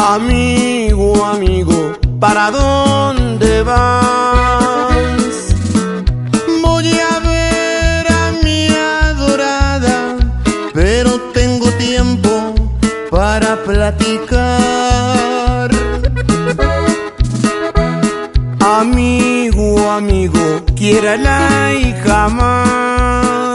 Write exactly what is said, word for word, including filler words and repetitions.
Amigo, amigo, ¿para dónde vas? Voy a ver a mi adorada, pero tengo tiempo para platicar. Amigo, amigo, quiérala y jamás